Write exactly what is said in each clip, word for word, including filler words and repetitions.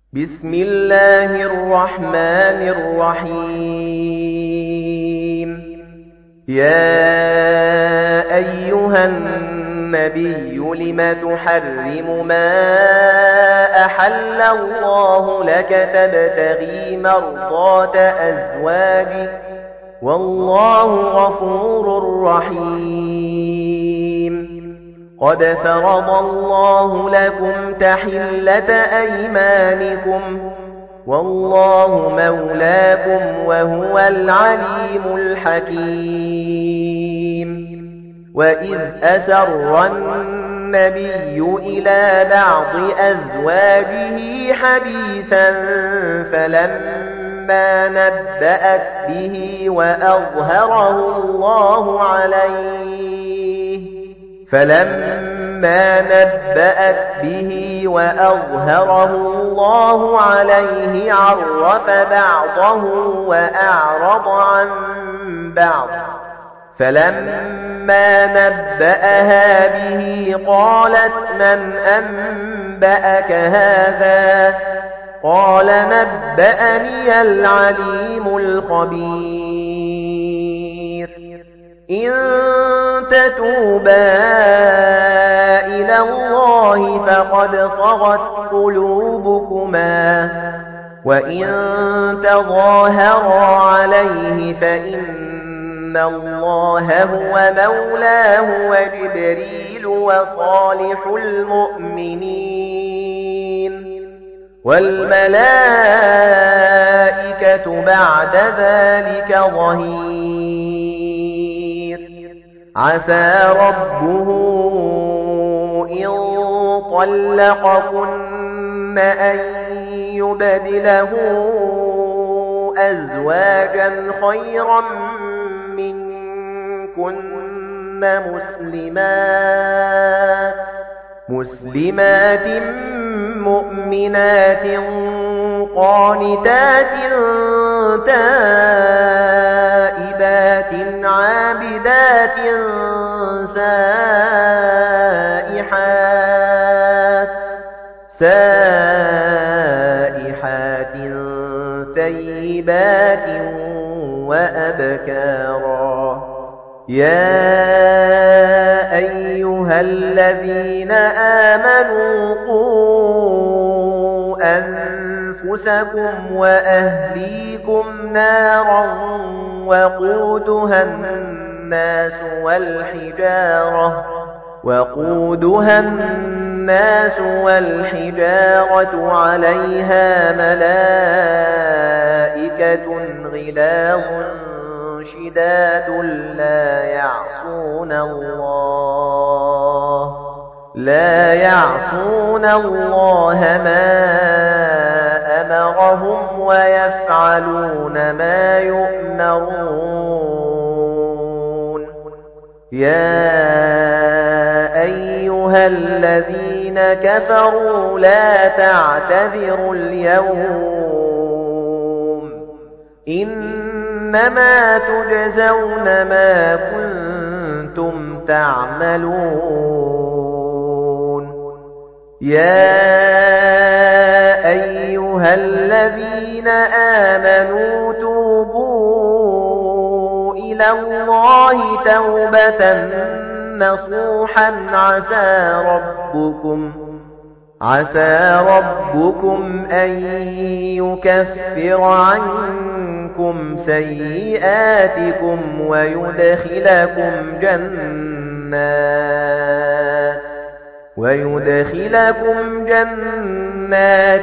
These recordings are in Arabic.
بسم الله الرحمن الرحيم يا أيها النبي لم تحرم ما أحل الله لك تبتغي مرضات أزواجك والله غفور رحيم قد فرض الله لكم تحلة أيمانكم والله مولاكم وهو العليم الحكيم وإذ أسر النبي إلى بعض أزواجه حديثا فلما نبأت به وأظهره الله عليه فلما نبأت به وأظهره الله عليه عرف بعضه وأعرض عن بعض فلما نبأها به قالت من أنبأك هذا قال نبأني العليم الخبير إن تتوبا إلى الله فقد صغت قلوبكما وإن تظاهرا عليه فإن الله هو مولاه وجبريل وصالح المؤمنين والملائكة بعد ذلك ظهير عسى ربه إن طلقكن أن يبدله أزواجا خيرا منكن مسلمات مسلمات مؤمنات قانتات تائبات عابدات سائحات سائحات ثيبات وأبكارا يا أيها الذين آمنوا قوا أنفسكم وأهليكم نارا وقودها الناس والحجارة وقودها الناس والحجارة عليها ملائكة غلاظ شداد لا يعصون الله لا يعصون الله ما أمرهم ويفعلون ما يؤمرون يا أيها الذين كفروا لا تعتذروا اليوم إنما تجزون ما كنتم تعملون يا أيها الذين آمنوا توبوا إلى الله توبة نصوحا عسى ربكم عسى ربكم أن يكفر عنكم سيئاتكم ويدخلكم جنات ويدخلكم جنات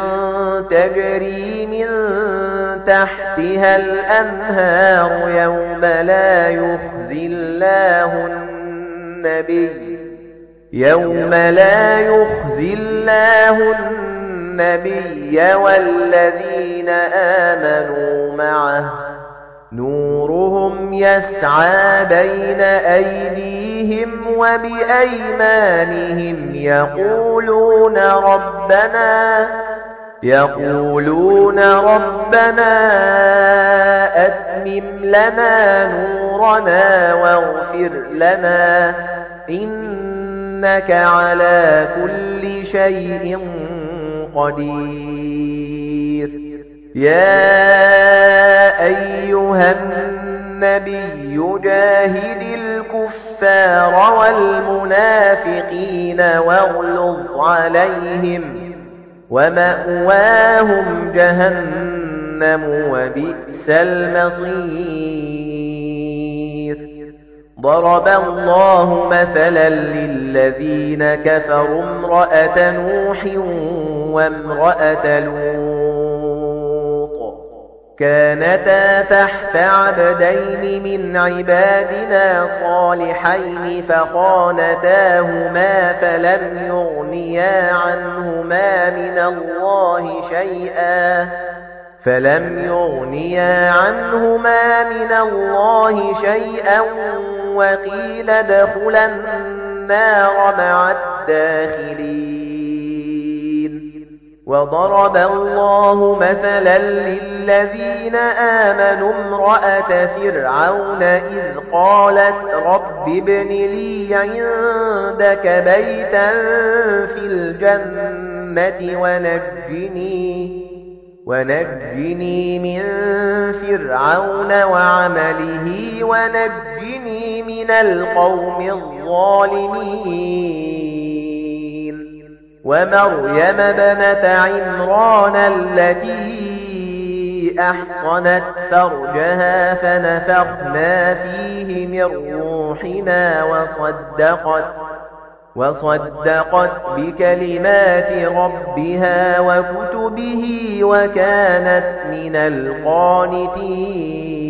تجري من تحتها الأنهار يوم لا يخزي الله النبي يوم لا يخزي الله النبي والذين آمنوا معه نورهم يسعى بين أيديهم وبأيمانهم يقولون ربنا يقولون ربنا أتمم لنا نورنا واغفر لنا إنك على كل شيء قدير يا أيها النبي جاهد الكفار والمنافقين واغلظ عليهم ومأواهم جهنم وبئس المصير ضرب الله مثلا للذين كفروا امرأة نوح وامرأة لوط كانتا تحت عبدين من عبادنا صالحين فخانتاهما فلم يغنيا عنهما من الله شيئا فلم يغنيا عنهما من الله شيئا وقيل ادخلا النار مع الداخلين وضرب الله مثلا للذين آمنوا امرأة فرعون إذ قالت رب ابن لي عندك بيتا في الجنة ونجني ونجني من فرعون وعمله ونجني من القوم الظالمين ومريم بنت عمران التي أحصنت فرجها فنفخنا فيه من روحنا وصدقت وصدقت بكلمات ربها وكتبه وكانت من القانتين